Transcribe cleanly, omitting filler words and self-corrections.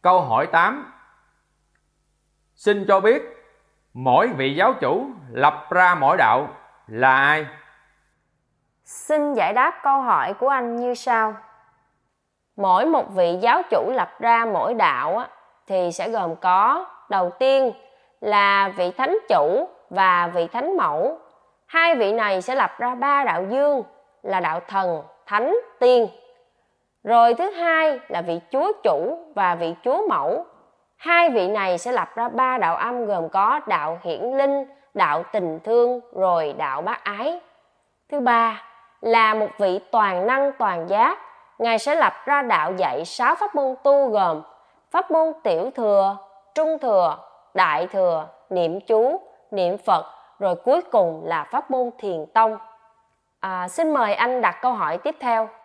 Câu hỏi 8. Xin cho biết mỗi vị giáo chủ lập ra mỗi đạo là ai? Xin giải đáp câu hỏi của anh như sau. Mỗi một vị giáo chủ lập ra mỗi đạo thì sẽ gồm có đầu tiên là vị thánh chủ và vị thánh mẫu. Hai vị này sẽ lập ra 3 đạo dương là đạo thần, thánh, tiên. Rồi thứ hai là vị chúa chủ và vị chúa mẫu. Hai vị này sẽ lập ra 3 đạo âm gồm có đạo hiển linh, đạo tình thương, rồi đạo bác ái. Thứ ba là một vị toàn năng toàn giác. Ngài sẽ lập ra đạo dạy 6 pháp môn tu gồm pháp môn tiểu thừa, trung thừa, đại thừa, niệm chú, niệm Phật, rồi cuối cùng là pháp môn thiền tông. Xin mời anh đặt câu hỏi tiếp theo.